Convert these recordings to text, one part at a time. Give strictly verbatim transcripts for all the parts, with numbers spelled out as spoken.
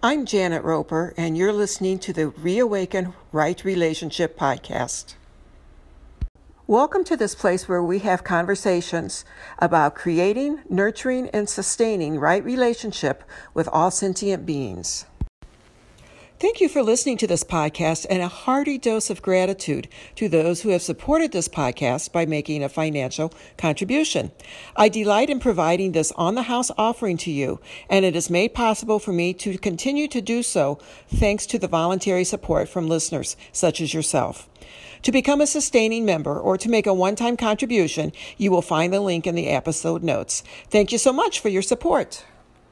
I'm Janet Roper, and you're listening to the Reawaken Right Relationship podcast. Welcome to this place where we have conversations about creating, nurturing, and sustaining right relationship with all sentient beings. Thank you for listening to this podcast, and a hearty dose of gratitude to those who have supported this podcast by making a financial contribution. I delight in providing this on-the-house offering to you, and it is made possible for me to continue to do so thanks to the voluntary support from listeners such as yourself. To become a sustaining member or to make a one-time contribution, you will find the link in the episode notes. Thank you so much for your support.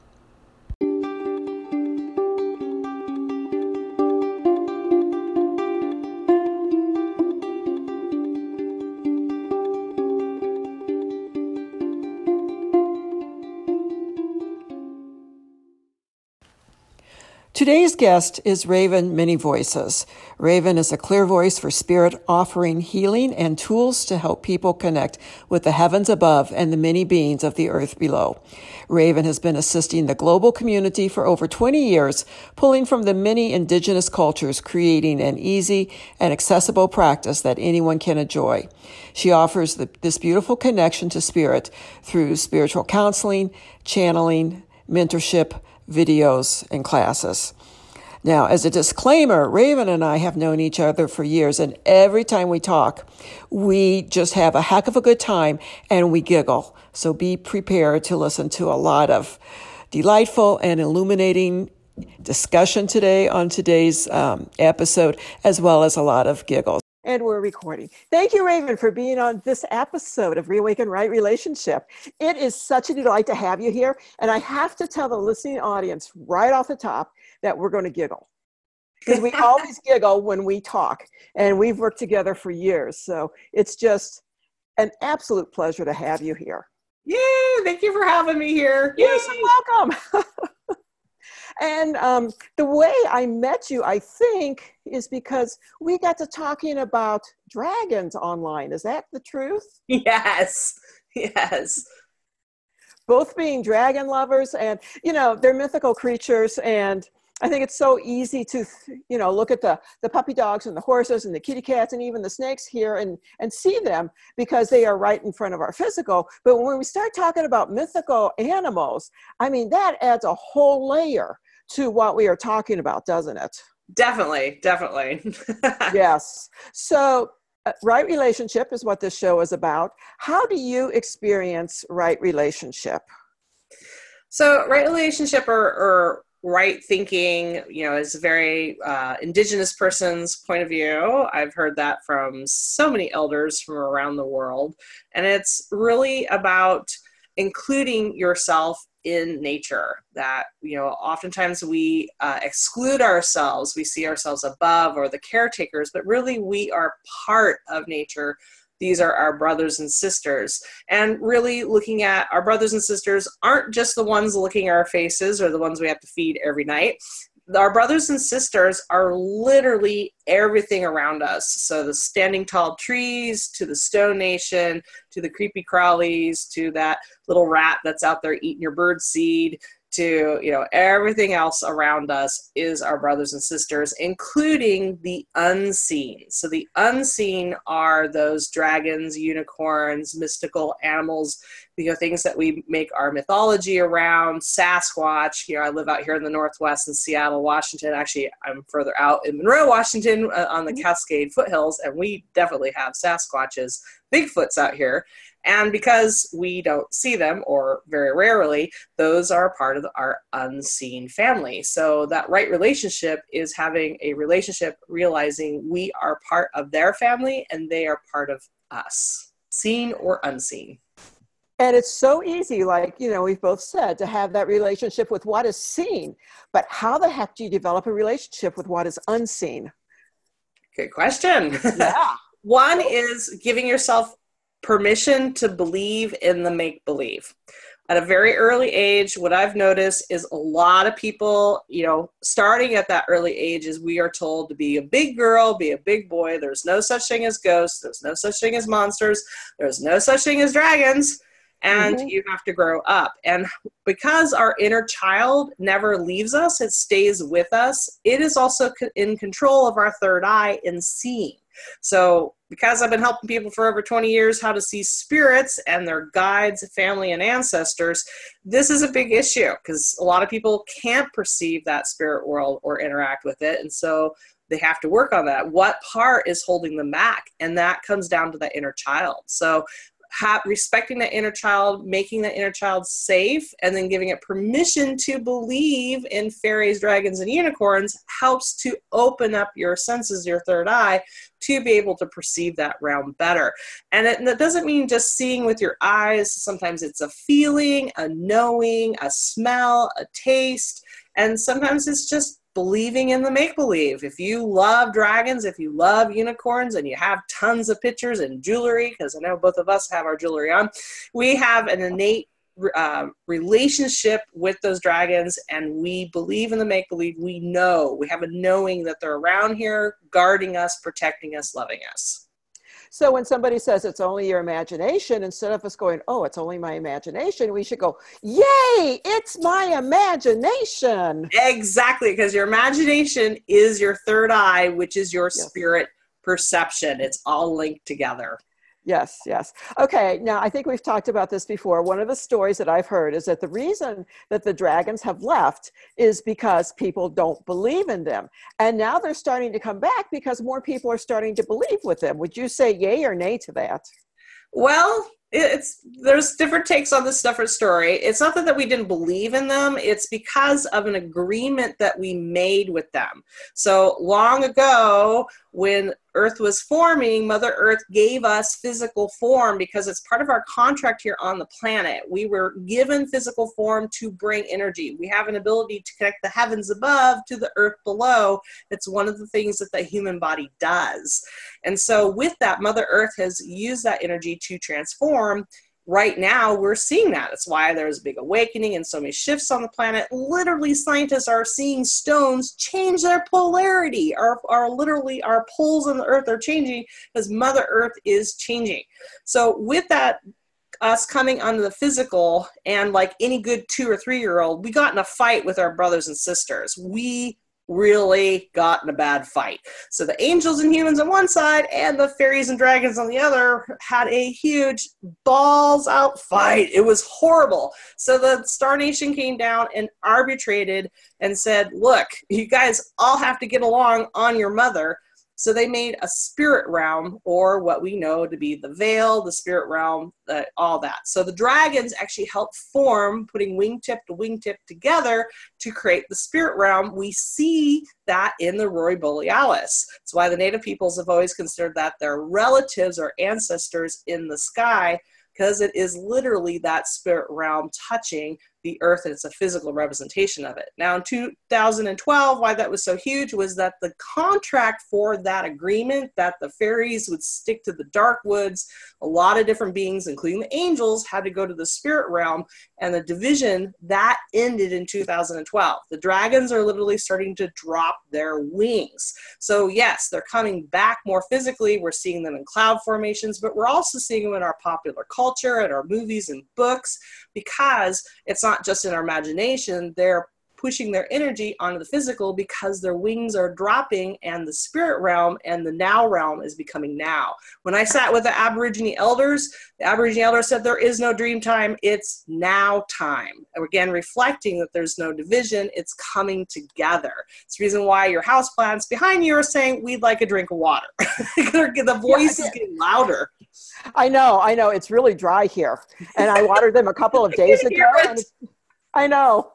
Today's guest is Raven Many Voices. Raven is a clear voice for spirit, offering healing and tools to help people connect with the heavens above and the many beings of the earth below. Raven has been assisting the global community for over twenty years, pulling from the many indigenous cultures, creating an easy and accessible practice that anyone can enjoy. She offers the, this beautiful connection to spirit through spiritual counseling, channeling, mentorship, videos, and classes. Now, as a disclaimer, Raven and I have known each other for years, and every time we talk, we just have a heck of a good time and we giggle. So be prepared to listen to a lot of delightful and illuminating discussion today on today's um, episode, as well as a lot of giggles. And we're recording. Thank you, Raven, for being on this episode of Reawaken Right Relationship. It is such a delight to have you here. And I have to tell the listening audience right off the top that we're going to giggle. Because we always giggle when we talk. And we've worked together for years. So it's just an absolute pleasure to have you here. Yay! Thank you for having me here. You're so welcome. And um, the way I met you, I think, is because we got to talking about dragons online. Is that the truth? Yes. Yes. Both being dragon lovers, and, you know, they're mythical creatures. And I think it's so easy to, you know, look at the, the puppy dogs and the horses and the kitty cats and even the snakes here and, and see them because they are right in front of our physical. But when we start talking about mythical animals, I mean, that adds a whole layer to what we are talking about, doesn't it? Definitely, definitely. Yes. So uh, right relationship is what this show is about. How do you experience right relationship? So right relationship or, or right thinking, you know, is a very uh, indigenous person's point of view. I've heard that from so many elders from around the world. And it's really about including yourself in nature. That, you know, oftentimes we uh, exclude ourselves. We see ourselves above or the caretakers, but really we are part of nature. These are our brothers and sisters. And really looking at our brothers and sisters aren't just the ones licking our faces or the ones we have to feed every night. Our brothers and sisters are literally everything around us. So the standing tall trees, to the stone nation, to the creepy crawlies, to that little rat that's out there eating your bird seed, to, you know, everything else around us is our brothers and sisters, including the unseen. So the unseen are those dragons, unicorns, mystical animals, you know, things that we make our mythology around. Sasquatch. You know, I live out here in the Northwest in Seattle, Washington. Actually, I'm further out in Monroe, Washington, uh, on the Cascade foothills, and we definitely have Sasquatches, Bigfoots out here. And because we don't see them, or very rarely, those are part of our unseen family. So that right relationship is having a relationship, realizing we are part of their family and they are part of us, seen or unseen. And it's so easy, like, you know, we've both said, to have that relationship with what is seen. But how the heck do you develop a relationship with what is unseen? Good question. Yeah. One is giving yourself permission to believe in the make-believe. At a very early age, what I've noticed is a lot of people, you know, starting at that early age, is we are told to be a big girl, be a big boy. There's no such thing as ghosts. There's no such thing as monsters. There's no such thing as dragons. and Mm-hmm. you have to grow up. And because our inner child never leaves us, it stays with us, it is also in control of our third eye in seeing. So because I've been helping people for over twenty years how to see spirits and their guides, family, and ancestors, this is a big issue because a lot of people can't perceive that spirit world or interact with it. And so they have to work on that. What part is holding them back? And that comes down to the inner child. So Ha- respecting the inner child, making the inner child safe, and then giving it permission to believe in fairies, dragons, and unicorns helps to open up your senses, your third eye, to be able to perceive that realm better. And it, that doesn't mean just seeing with your eyes. Sometimes it's a feeling, a knowing, a smell, a taste, and sometimes it's just believing in the make-believe. If you love dragons, if you love unicorns, and you have tons of pictures and jewelry, because I know both of us have our jewelry on, we have an innate uh, relationship with those dragons, and we believe in the make-believe. We know, we have a knowing that they're around here, guarding us, protecting us, loving us. So when somebody says it's only your imagination, instead of us going, oh, it's only my imagination, we should go, yay, it's my imagination. Exactly, because your imagination is your third eye, which is your Yes. spirit perception. It's all linked together. Yes, yes. Okay, now I think we've talked about this before. One of the stories that I've heard is that the reason that the dragons have left is because people don't believe in them. And now they're starting to come back because more people are starting to believe with them. Would you say yay or nay to that? Well, it's there's different takes on this different story. It's not that, that we didn't believe in them. It's because of an agreement that we made with them. So long ago, when Earth was forming, Mother Earth gave us physical form because it's part of our contract here on the planet. We were given physical form to bring energy. We have an ability to connect the heavens above to the earth below. It's one of the things that the human body does. And so with that, Mother Earth has used that energy to transform. Right now, we're seeing that. That's why there's a big awakening and so many shifts on the planet. Literally, scientists are seeing stones change their polarity. Our, our literally, our poles on the Earth are changing because Mother Earth is changing. So with that, us coming onto the physical, and like any good two or three-year-old, we got in a fight with our brothers and sisters. We really got in a bad fight. So the angels and humans on one side and the fairies and dragons on the other had a huge balls out fight. It was horrible. So the Star Nation came down and arbitrated and said, look, you guys all have to get along on your mother. So they made a spirit realm, or what we know to be the veil, the spirit realm, uh, all that. So the dragons actually helped form, putting wingtip to wingtip together to create the spirit realm. We see that in the Aurora Borealis. That's why the native peoples have always considered that their relatives or ancestors in the sky, because it is literally that spirit realm touching the earth, and it's a physical representation of it. Now in two thousand twelve, why that was so huge was that the contract for that agreement that the fairies would stick to the dark woods, a lot of different beings, including the angels, had to go to the spirit realm, and the division, that ended in two thousand twelve. The dragons are literally starting to drop their wings. So yes, they're coming back more physically. We're seeing them in cloud formations, but we're also seeing them in our popular culture, in our movies and books, because it's not just in our imagination. They're pushing their energy onto the physical because their wings are dropping, and the spirit realm and the now realm is becoming now. When I sat with the Aborigine elders, the Aborigine elders said there is no dream time, it's now time. Again, reflecting that there's no division, it's coming together. It's the reason why your houseplants behind you are saying, we'd like a drink of water. The voice Yeah, is getting louder. I know, I know. It's really dry here. And I watered them a couple of days ago. And it's, I know.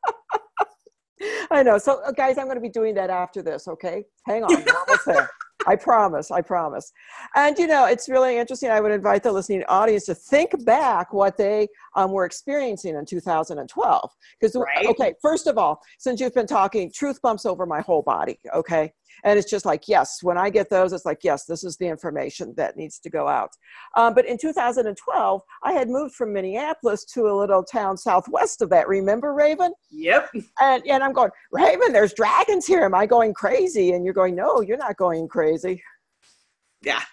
I know. So uh, guys, I'm going to be doing that after this. Okay. Hang on. We're almost there. I promise. I promise. And, you know, it's really interesting. I would invite the listening audience to think back what they um, were experiencing in two thousand twelve. Because, Right. okay, first of all, since you've been talking, truth bumps over my whole body. Okay. And it's just like, yes, when I get those, it's like, yes, this is the information that needs to go out. Um, but in two thousand twelve, I had moved from Minneapolis to a little town southwest of that. Remember, Raven? Yep. And, and I'm going, Raven, there's dragons here. Am I going crazy? And you're going, no, you're not going crazy. Yeah.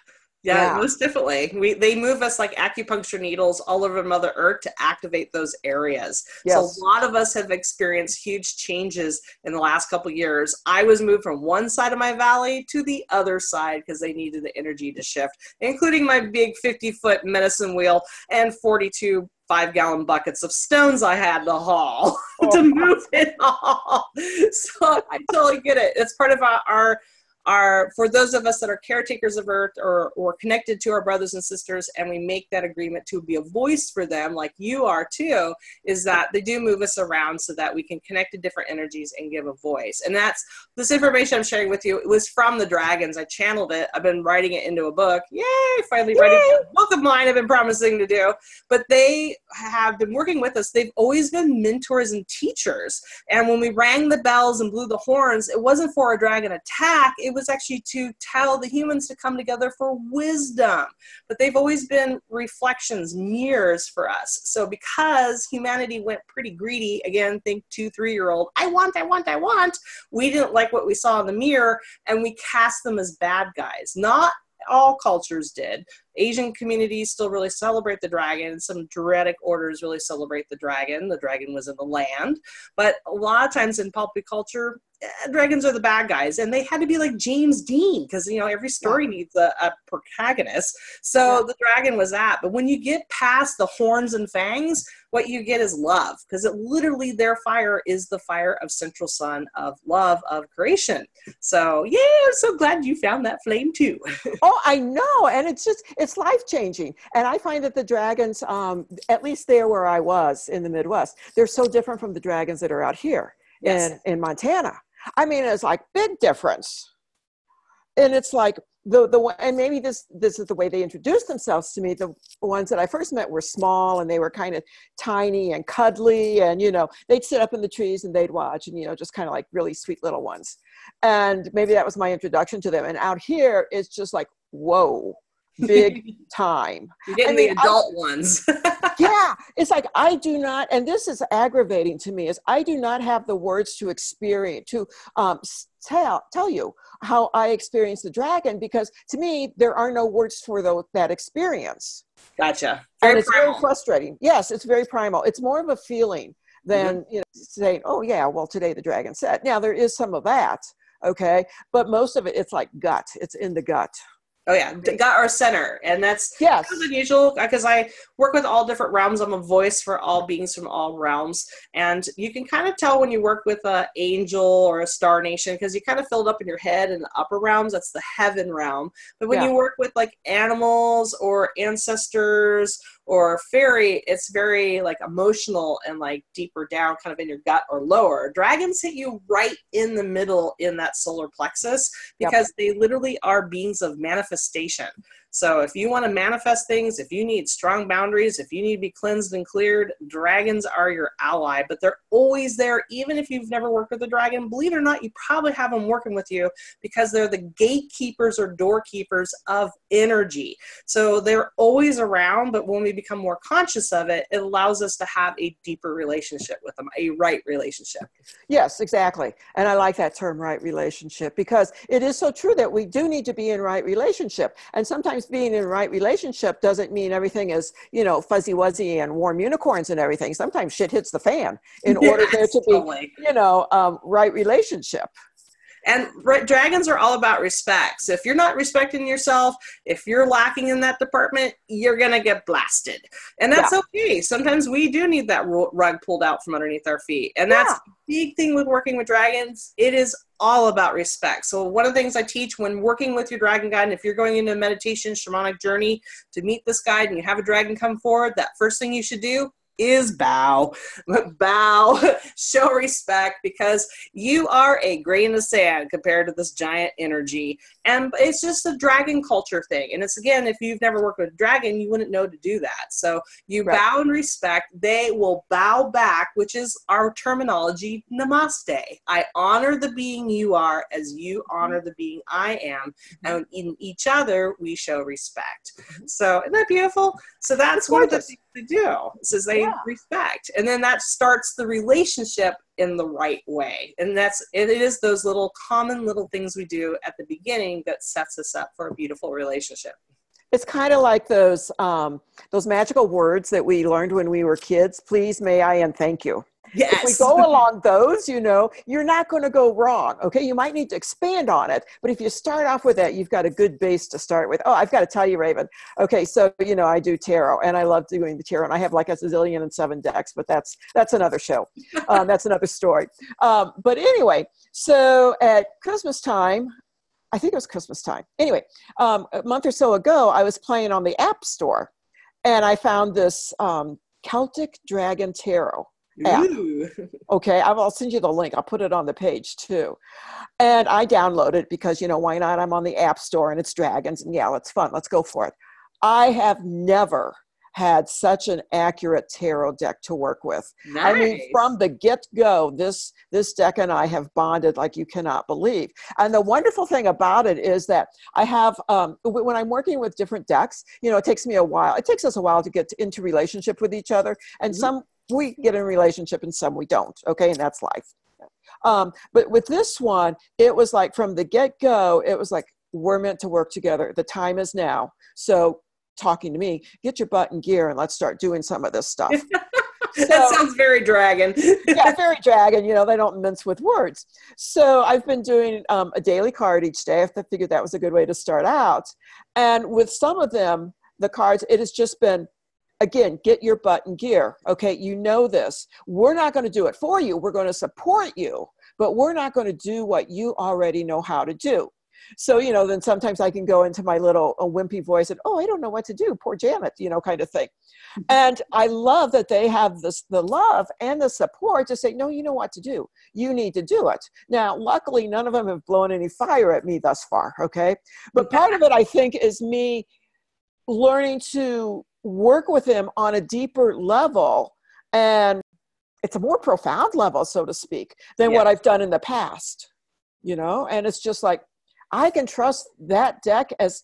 Yeah, Yeah. most definitely. We they move us like acupuncture needles all over Mother Earth to activate those areas. So a Yes. lot of us have experienced huge changes in the last couple of years. I was moved from one side of my valley to the other side because they needed the energy to shift, including my big fifty foot medicine wheel and forty-two five gallon buckets of stones I had to haul to Oh, move it all. So I totally get it. It's part of our, our are for those of us that are caretakers of Earth or, or connected to our brothers and sisters, and we make that agreement to be a voice for them, like you are too, is that they do move us around so that we can connect to different energies and give a voice. And that's this information I'm sharing with you. It was from the dragons. I channeled it. I've been writing it into a book. Yay! Finally writing yay. a book of mine I've been promising to do. But they have been working with us. They've always been mentors and teachers. And when we rang the bells and blew the horns, it wasn't for a dragon attack. It was actually to tell the humans to come together for wisdom. But they've always been reflections, mirrors for us. So because humanity went pretty greedy, again, think two, three-year-old, I want, I want, I want, we didn't like what we saw in the mirror, and we cast them as bad guys. Not all cultures did. Asian communities still really celebrate the dragon. Some druidic orders really celebrate the dragon. The dragon was in the land. But a lot of times in pulpy culture, eh, dragons are the bad guys. And they had to be like James Dean because, you know, every story Yeah. needs a, a protagonist. So Yeah. the dragon was that. But when you get past the horns and fangs, what you get is love, because it literally, their fire is the fire of central sun, of love, of creation. So yeah, I'm so glad you found that flame too. Oh, I know. And it's just, it's life changing. And I find that the dragons, um, at least there where I was in the Midwest, they're so different from the dragons that are out here Yes. in, in Montana. I mean, it's like big difference. And it's like the, the one, and maybe this, this is the way they introduced themselves to me. The ones that I first met were small and they were kind of tiny and cuddly, and, you know, they'd sit up in the trees and they'd watch, and, you know, just kind of like really sweet little ones. And maybe that was my introduction to them. And out here, it's just like, whoa, big time. You're getting I mean, the adult I, ones. Yeah, it's like I do not, and this is aggravating to me, is I do not have the words to experience, to um, tell, tell you how I experience the dragon, because to me, there are no words for the, that experience. Gotcha. Very and it's primal. Very frustrating. Yes, it's very primal. It's more of a feeling than, mm-hmm. you know, saying, oh yeah, well, today the dragon said. Now, there is some of that, okay? But most of it, it's like gut. It's in the gut. Oh yeah, gut or center. And that's yes. kind of unusual because I work with all different realms. I'm a voice for all beings from all realms. And you can kind of tell when you work with an angel or a star nation because you kind of filled up in your head in the upper realms. That's the heaven realm. But when yeah. you work with like animals or ancestors or fairy, it's very like emotional and like deeper down kind of in your gut or lower. Dragons hit you right in the middle in that solar plexus because yep. they literally are beings of manifestation. So if you want to manifest things, if you need strong boundaries, if you need to be cleansed and cleared, dragons are your ally, but they're always there. Even if you've never worked with a dragon, believe it or not, you probably have them working with you because they're the gatekeepers or doorkeepers of energy. So they're always around, but when we become more conscious of it, it allows us to have a deeper relationship with them, a right relationship. Yes, exactly. And I like that term, right relationship, because it is so true that we do need to be in right relationship. And sometimes being in a right relationship doesn't mean everything is, you know, fuzzy wuzzy and warm unicorns and everything. Sometimes shit hits the fan in order yes, there to be, totally. you know, um, right relationship. And right, dragons are all about respect. So if you're not respecting yourself, if you're lacking in that department, you're going to get blasted. And that's yeah. okay. Sometimes we do need that rug pulled out from underneath our feet. And that's yeah. the big thing with working with dragons. It is all about respect. So one of the things I teach when working with your dragon guide, and if you're going into a meditation, shamanic journey to meet this guide and you have a dragon come forward, that first thing you should do is bow, bow, show respect, because you are a grain of sand compared to this giant energy. And it's just a dragon culture thing. And it's, again, if you've never worked with a dragon, you wouldn't know to do that. So you right. bow and respect, they will bow back, which is our terminology, namaste. I honor the being you are as you honor the being I am. And in each other, we show respect. So isn't that beautiful? So that's one of the things they do, is they yeah. respect. And then that starts the relationship in the right way. And that's, it is those little common little things we do at the beginning that sets us up for a beautiful relationship. It's kind of like those um, those magical words that we learned when we were kids. Please, may I, and thank you. If we Yes. go along those, you know, you're not going to go wrong. Okay. You might need to expand on it, but if you start off with that, you've got a good base to start with. Oh, I've got to tell you, Raven. Okay. So, you know, I do tarot and I love doing the tarot and I have like a zillion and seven decks, but that's, that's another show. Um, that's another story. Um, but anyway, so at Christmas time, I think it was Christmas time. Anyway, um, a month or so ago, I was playing on the App Store and I found this um, Celtic Dragon Tarot app. Ooh. Okay, I'll send you the link. I'll put it on the page too. And I downloaded it because, you know, why not? I'm on the App Store and it's dragons and yeah, it's fun. Let's go for it. I have never had such an accurate tarot deck to work with. Nice. I mean, from the get-go, this this deck and I have bonded like you cannot believe. And the wonderful thing about it is that I have, um, when I'm working with different decks, you know, it takes me a while. It takes us a while to get into relationship with each other. And mm-hmm. some we get in a relationship and some we don't. Okay, and that's life. Um, but with this one, it was like from the get-go, it was like, we're meant to work together. The time is now. So talking to me, get your butt in gear and let's start doing some of this stuff. That so, sounds very dragon. Yeah, very dragon. You know, they don't mince with words. So I've been doing um, a daily card each day. I figured that was a good way to start out. And with some of them, the cards, it has just been, again, get your butt in gear. Okay, you know this. We're not going to do it for you. We're going to support you, but we're not going to do what you already know how to do. So, you know, then sometimes I can go into my little a wimpy voice and, oh, I don't know what to do. Poor Janet, you know, kind of thing. And I love that they have this, the love and the support to say, no, you know what to do. You need to do it. Now, luckily, none of them have blown any fire at me thus far. Okay. But part of it, I think, is me learning to work with them on a deeper level. And it's a more profound level, so to speak, than yeah. what I've done in the past, you know, and it's just like, I can trust that deck as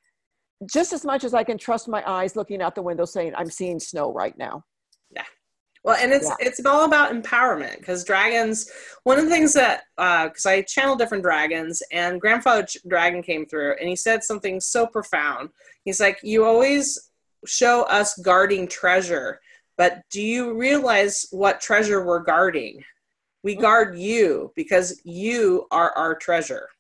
just as much as I can trust my eyes looking out the window saying, I'm seeing snow right now. Yeah. Well, and it's, yeah. it's all about empowerment because dragons, one of the things that, uh, cause I channel different dragons and Grandfather Dragon came through and he said something so profound. He's like, you always show us guarding treasure, but do you realize what treasure we're guarding? We mm-hmm. guard you because you are our treasure.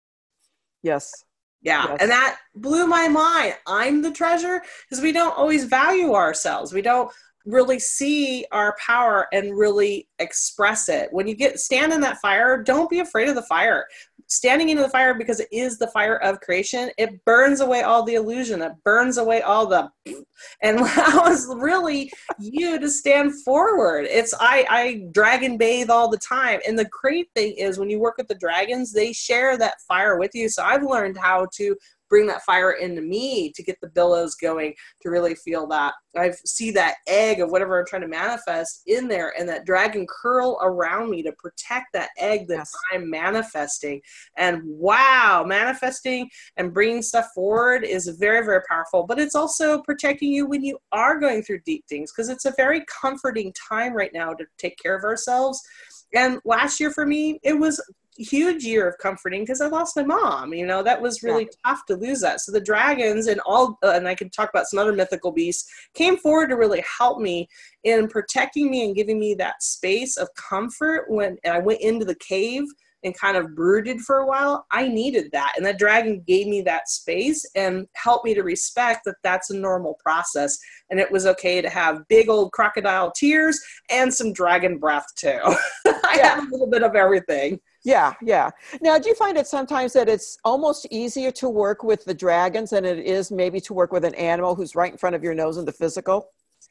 Yes. Yeah. Yes. And that blew my mind. I'm the treasure because we don't always value ourselves. We don't really see our power and really express it. When you get stand in that fire, don't be afraid of the fire. Standing into the fire because it is the fire of creation. It burns away all the illusion. It burns away all the, and allows really you to stand forward. It's, I, I dragon bathe all the time. And the great thing is when you work with the dragons, they share that fire with you. So I've learned how to bring that fire into me to get the billows going, to really feel that. I see that egg of whatever I'm trying to manifest in there and that dragon curl around me to protect that egg that yes. I'm manifesting. And wow, manifesting and bringing stuff forward is very, very powerful, but it's also protecting you when you are going through deep things because it's a very comforting time right now to take care of ourselves. And last year for me, it was huge year of comforting because I lost my mom. You know, that was really yeah. tough to lose that. So the dragons and all, uh, and I could talk about some other mythical beasts, came forward to really help me in protecting me and giving me that space of comfort when and I went into the cave and kind of brooded for a while. I needed that. And that dragon gave me that space and helped me to respect that that's a normal process. And it was okay to have big old crocodile tears and some dragon breath too. I Yeah. had a little bit of everything. Yeah, yeah. Now, do you find it sometimes that it's almost easier to work with the dragons than it is maybe to work with an animal who's right in front of your nose in the physical?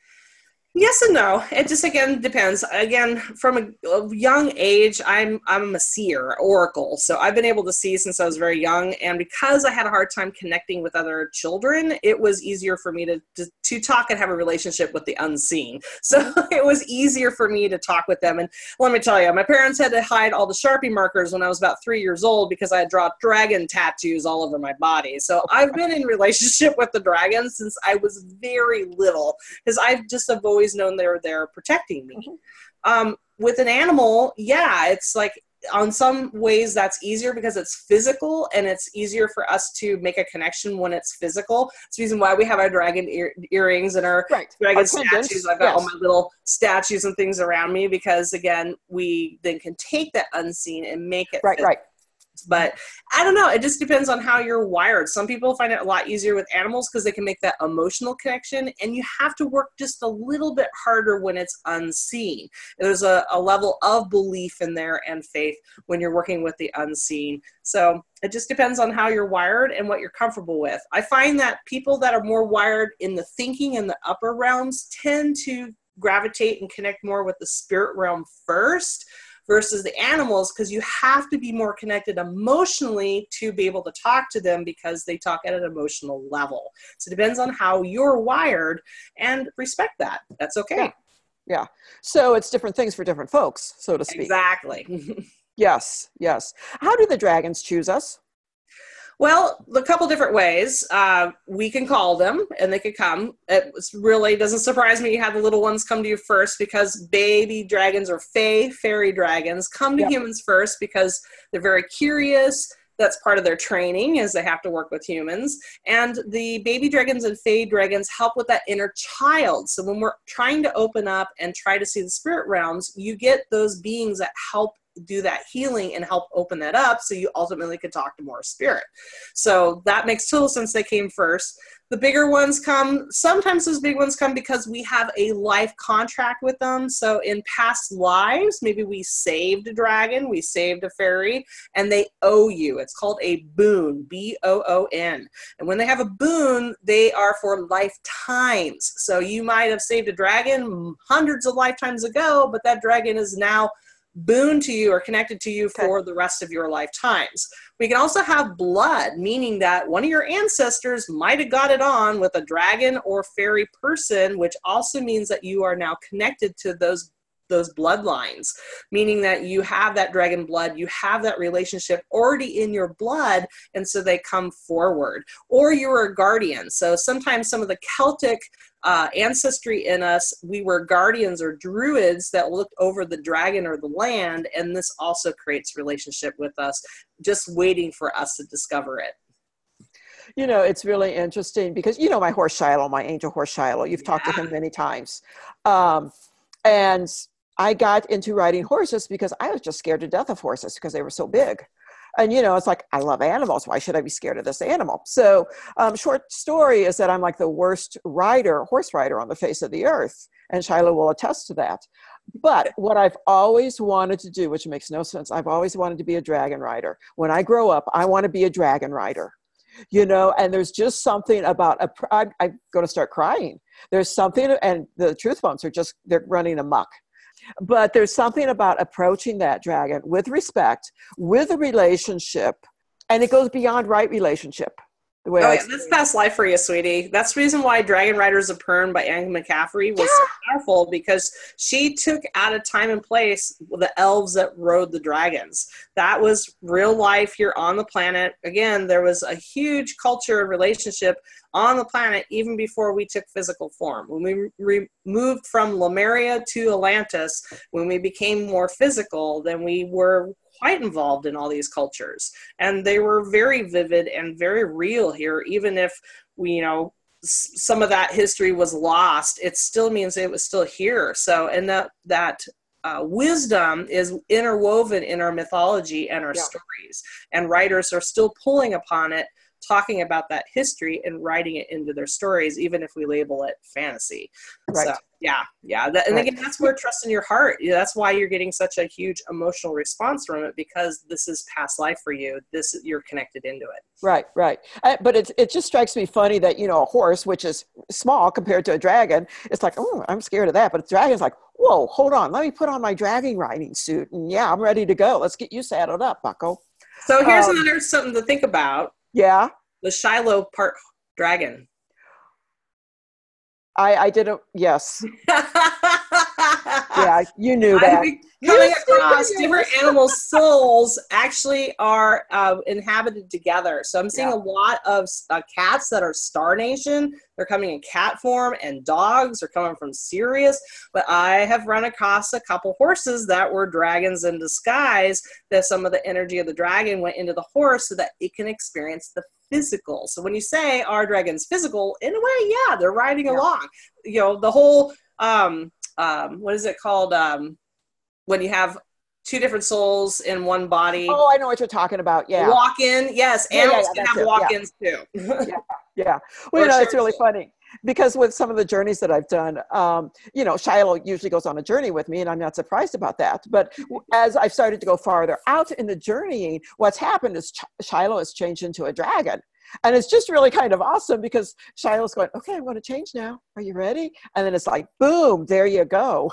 Yes and no. It just, again, depends. Again, from a, a young age, I'm I'm a seer, oracle. So I've been able to see since I was very young. And because I had a hard time connecting with other children, it was easier for me to, to, to talk and have a relationship with the unseen. So it was easier for me to talk with them. And let me tell you, my parents had to hide all the Sharpie markers when I was about three years old because I had drawn dragon tattoos all over my body. So I've been in relationship with the dragons since I was very little because I've just have always known they're there protecting me. Mm-hmm. Um, with an animal, yeah, it's like on some ways that's easier because it's physical and it's easier for us to make a connection when it's physical. It's the reason why we have our dragon ear- earrings and our right. dragon Our statues. pendants, I've got yes. all my little statues and things around me because, again, we then can take that unseen and make it Right, physical. right. But I don't know. It just depends on how you're wired. Some people find it a lot easier with animals because they can make that emotional connection, and you have to work just a little bit harder when it's unseen. There's a, a level of belief in there and faith when you're working with the unseen. So it just depends on how you're wired and what you're comfortable with. I find that people that are more wired in the thinking and the upper realms tend to gravitate and connect more with the spirit realm first versus the animals, because you have to be more connected emotionally to be able to talk to them because they talk at an emotional level. So it depends on how you're wired, and respect that. That's okay. Yeah. Yeah. So it's different things for different folks, so to speak. Exactly. Yes. Yes. How do the dragons choose us? Well, a couple different ways. Uh, we can call them and they could come. It really doesn't surprise me you have the little ones come to you first, because baby dragons or fae, fairy dragons come to Yep. humans first because they're very curious. That's part of their training, is they have to work with humans. And the baby dragons and fae dragons help with that inner child. So when we're trying to open up and try to see the spirit realms, you get those beings that help do that healing and help open that up, so you ultimately could talk to more spirit. So that makes total sense. They came first. The bigger ones come, sometimes those big ones come because we have a life contract with them. So in past lives, maybe we saved a dragon, we saved a fairy, and they owe you. It's called a boon, B O O N. And when they have a boon, they are for lifetimes. So you might have saved a dragon hundreds of lifetimes ago, but that dragon is now boon to you or connected to you for the rest of your lifetimes. We can also have blood, meaning that one of your ancestors might have got it on with a dragon or fairy person, which also means that you are now connected to those those bloodlines, meaning that you have that dragon blood, you have that relationship already in your blood, and so they come forward. Or you're a guardian. So sometimes some of the Celtic uh, ancestry in us, we were guardians or druids that looked over the dragon or the land, and this also creates relationship with us, just waiting for us to discover it. You know, it's really interesting because, you know, my horse Shiloh, my angel horse Shiloh, you've Yeah. talked to him many times. Um, and I got into riding horses because I was just scared to death of horses because they were so big. And, you know, it's like, I love animals. Why should I be scared of this animal? So um, short story is that I'm like the worst rider, horse rider on the face of the earth. And Shiloh will attest to that. But what I've always wanted to do, which makes no sense, I've always wanted to be a dragon rider. When I grow up, I want to be a dragon rider. You know, and there's just something about, a, I, I'm going to start crying. There's something, and the truth bumps are just, they're running amok. But there's something about approaching that dragon with respect, with a relationship, and it goes beyond right relationship. The way oh, I yeah, that's past life for you, sweetie. That's the reason why Dragon Riders of Pern by Anne McCaffrey was so powerful, because she took out of time and place the elves that rode the dragons. That was real life here on the planet. Again, there was a huge culture and relationship on the planet even before we took physical form. When we re- moved from Lemuria to Atlantis, when we became more physical, then we were quite involved in all these cultures, and they were very vivid and very real here. Even if we, you know, s- some of that history was lost, it still means it was still here. So, and that that uh, wisdom is interwoven in our mythology and our Yeah. stories, and writers are still pulling upon it, talking about that history and writing it into their stories, even if we label it fantasy. Right. So yeah, yeah. That, and Right. again, that's where trust in your heart. Yeah, that's why you're getting such a huge emotional response from it, because this is past life for you. This, you're connected into it. Right, right. Uh, but it, it just strikes me funny that, you know, a horse, which is small compared to a dragon, it's like, oh, I'm scared of that. But a dragon's like, whoa, hold on. Let me put on my dragon riding suit. And yeah, I'm ready to go. Let's get you saddled up, bucko. So here's Um, another something to think about. Yeah, The Shiloh part dragon. I, I didn't. Yes. Yeah. Yeah, you knew I that. think You coming stick across to different yours. animal souls actually are uh, inhabited together. So I'm seeing Yeah. a lot of uh, cats that are Star Nation. They're coming in cat form, and dogs are coming from Sirius. But I have run across a couple horses that were dragons in disguise, that some of the energy of the dragon went into the horse so that it can experience the physical. So when you say, are dragons physical? In a way, yeah, they're riding Yeah. along. You know, the whole, um, um, what is it called? Um, when you have two different souls in one body. Oh, I know what you're talking about. Yeah. Walk-in. Yes, Yeah, yeah, animals yeah, can that's have it. Yeah. walk-ins too. Yeah. Yeah. Well, you Or know, it's shared really soul. funny because with some of the journeys that I've done, um, you know, Shiloh usually goes on a journey with me, and I'm not surprised about that. But as I've started to go farther out in the journeying, what's happened is Ch- Shiloh has changed into a dragon. And it's just really kind of awesome because Shiloh's going, okay, I'm going to change now. Are you ready? And then it's like, boom, there you go.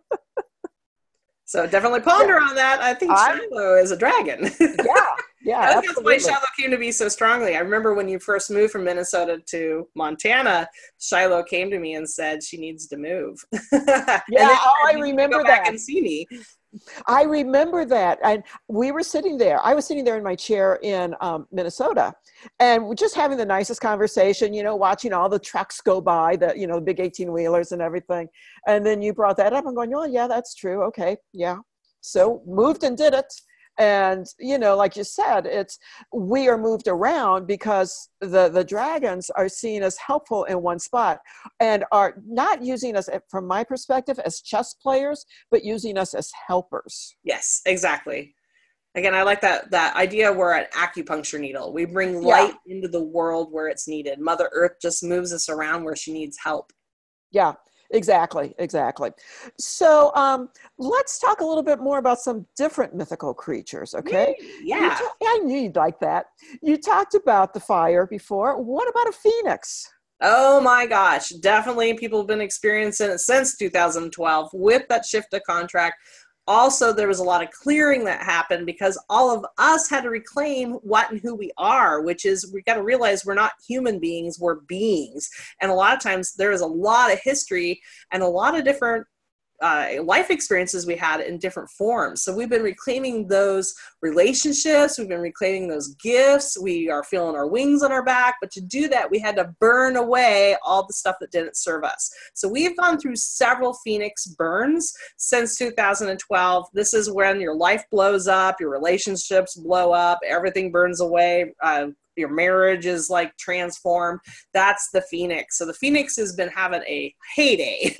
So definitely Yeah. ponder on that. I think I'm, Shiloh is a dragon. yeah, yeah, I think that's why absolutely. Shiloh came to me so strongly. I remember when you first moved from Minnesota to Montana, Shiloh came to me and said she needs to move. And Yeah, then oh, said, I you need to go remember back that. and see me. I remember that. And we were sitting there. I was sitting there in my chair in um, Minnesota, and we're just having the nicest conversation, you know, watching all the trucks go by, the, you know, the big eighteen wheelers and everything. And then you brought that up. I'm going, oh, yeah, that's true. Okay. Yeah. So moved and did it. And, you know, like you said, it's, we are moved around because the, the dragons are seen as helpful in one spot and are not using us, from my perspective, as chess players, but using us as helpers. Yes, exactly. Again, I like that that idea. We're an acupuncture needle. We bring Yeah. light into the world where it's needed. Mother Earth just moves us around where she needs help. Yeah, exactly, exactly. So um, let's talk a little bit more about some different mythical creatures, okay? Yay! You Yeah. ta- I knew you'd like that. You talked about the fire before. What about a phoenix? Oh my gosh, definitely people have been experiencing it since two thousand twelve with that shift to contract. Also, there was a lot of clearing that happened because all of us had to reclaim what and who we are, which is we got to realize we're not human beings, we're beings. And a lot of times there is a lot of history and a lot of different uh, life experiences we had in different forms. So we've been reclaiming those relationships. We've been reclaiming those gifts. We are feeling our wings on our back. But to do that, we had to burn away all the stuff that didn't serve us. So we've gone through several Phoenix burns since two thousand twelve. This is when your life blows up, your relationships blow up, everything burns away. Uh, your marriage is like transformed. That's the Phoenix. So the Phoenix has been having a heyday.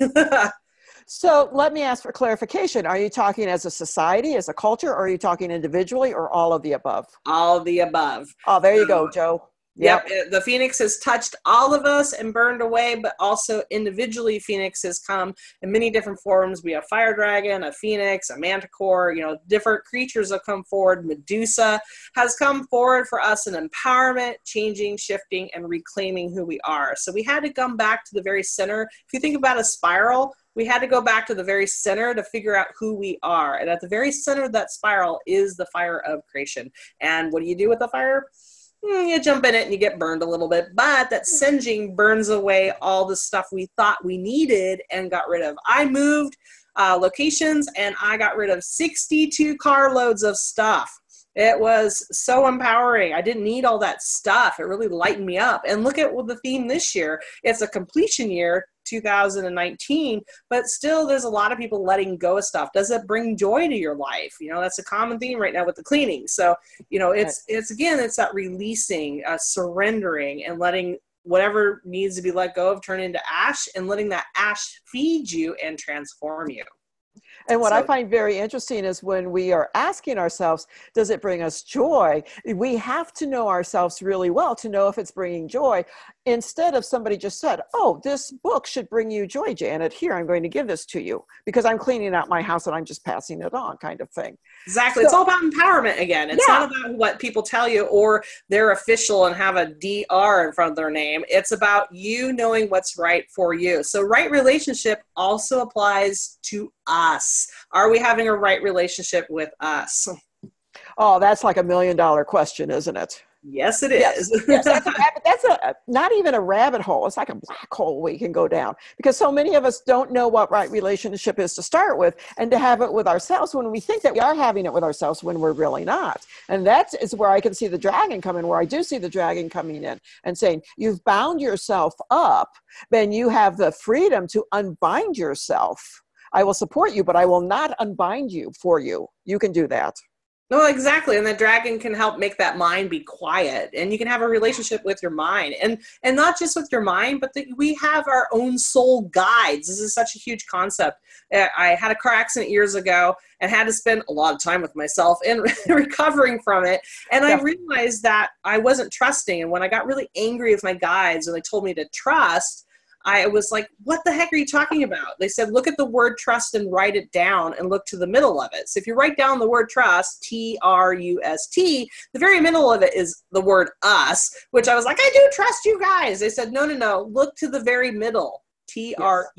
So let me ask for clarification. Are you talking as a society, as a culture, or are you talking individually, or all of the above? All of the above. Oh, there you So, go, Joe. Yep, Yep. it- the Phoenix has touched all of us and burned away, but also individually, Phoenix has come in many different forms. We have Fire Dragon, a Phoenix, a Manticore, you know, different creatures have come forward. Medusa has come forward for us in empowerment, changing, shifting, and reclaiming who we are. So we had to come back to the very center. If you think about a spiral, we had to go back to the very center to figure out who we are. And at the very center of that spiral is the fire of creation. And what do you do with the fire? You jump in it and you get burned a little bit, but that singeing burns away all the stuff we thought we needed and got rid of. I moved uh, locations and I got rid of sixty-two carloads of stuff. It was so empowering. I didn't need all that stuff. It really lightened me up. And look at the theme this year. It's a completion year, two thousand nineteen, but still there's a lot of people letting go of stuff. Does it bring joy to your life? You know, that's a common theme right now with the cleaning. So, you know, it's, it's again, it's that releasing, uh, surrendering and letting whatever needs to be let go of turn into ash and letting that ash feed you and transform you. And what I So find very interesting is when we are asking ourselves, does it bring us joy? We have to know ourselves really well to know if it's bringing joy. Instead of somebody just said, oh, this book should bring you joy, Janet. Here, I'm going to give this to you because I'm cleaning out my house and I'm just passing it on, kind of thing. exactly. It's So, all about empowerment again. It's yeah. not about what people tell you or they're official and have a D R in front of their name. It's about you knowing what's right for you. So right relationship also applies to us. Are we having a right relationship with us? Oh, that's like a million dollar question, isn't it? Yes, it Yes, is. yes, that's a rabbit. That's a not even a rabbit hole. It's like a black hole we can go down because so many of us don't know what right relationship is to start with, and to have it with ourselves when we think that we are having it with ourselves when we're really not. And that is where I can see the dragon come in, where I do see the dragon coming in and saying, you've bound yourself up, then you have the freedom to unbind yourself. I will support you, but I will not unbind you for you. You can do that. No, exactly. And the dragon can help make that mind be quiet, and you can have a relationship with your mind, and, and not just with your mind, but that we have our own soul guides. This is such a huge concept. I had a car accident years ago and had to spend a lot of time with myself and recovering from it. And I realized that I wasn't trusting. And when I got really angry with my guides and they told me to trust, I was like, what the heck are you talking about? They said, look at the word trust and write it down and look to the middle of it. So if you write down the word trust, T R U S T, the very middle of it is the word us, which I was like, I do trust you guys. They said, no, no, no, look to the very middle, T R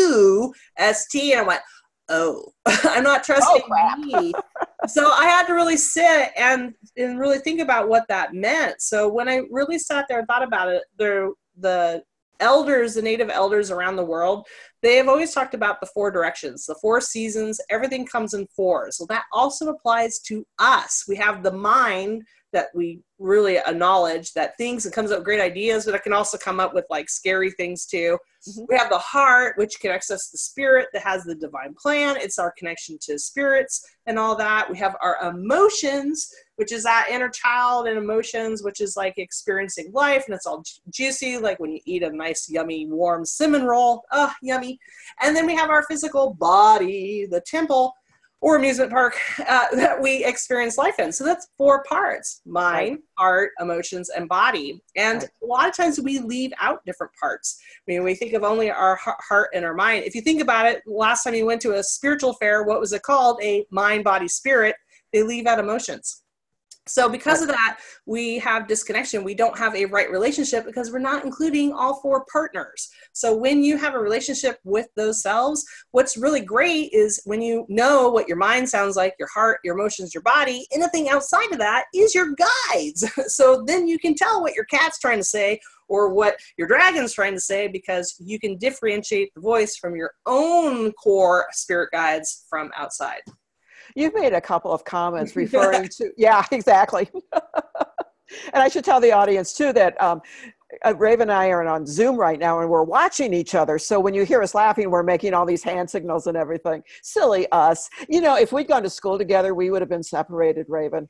U S T. And I went, oh, I'm not trusting oh, me. So I had to really sit and, and really think about what that meant. So when I really sat there and thought about it, there, the elders, the native elders around the world, they have always talked about the four directions, the four seasons, everything comes in fours. So that also applies to us. We have the mind that we really acknowledge that things, it comes up with great ideas, but it can also come up with like scary things too. Mm-hmm. We have the heart, which connects us to spirit that has the divine plan. It's our connection to spirits and all that. We have our emotions, which is that inner child and emotions, which is like experiencing life, and it's all ju- juicy, like when you eat a nice, yummy, warm cinnamon roll. Oh, yummy. And then we have our physical body, the temple or amusement park uh, that we experience life in. So that's four parts: mind, right, heart, emotions, and body. And right, a lot of times we leave out different parts. I mean, we think of only our heart and our mind. If you think about it, last time you went to a spiritual fair, what was it called? A mind, body, spirit. They leave out emotions. So because of that, we have disconnection. We don't have a right relationship because we're not including all four partners. So when you have a relationship with those selves, what's really great is when you know what your mind sounds like, your heart, your emotions, your body, anything outside of that is your guides. So then you can tell what your cat's trying to say or what your dragon's trying to say, because you can differentiate the voice from your own core spirit guides from outside. You've made a couple of comments referring to, yeah, exactly. And I should tell the audience too that um, Raven and I are on Zoom right now and we're watching each other. So when you hear us laughing, we're making all these hand signals and everything. Silly us. You know, if we'd gone to school together, we would have been separated, Raven.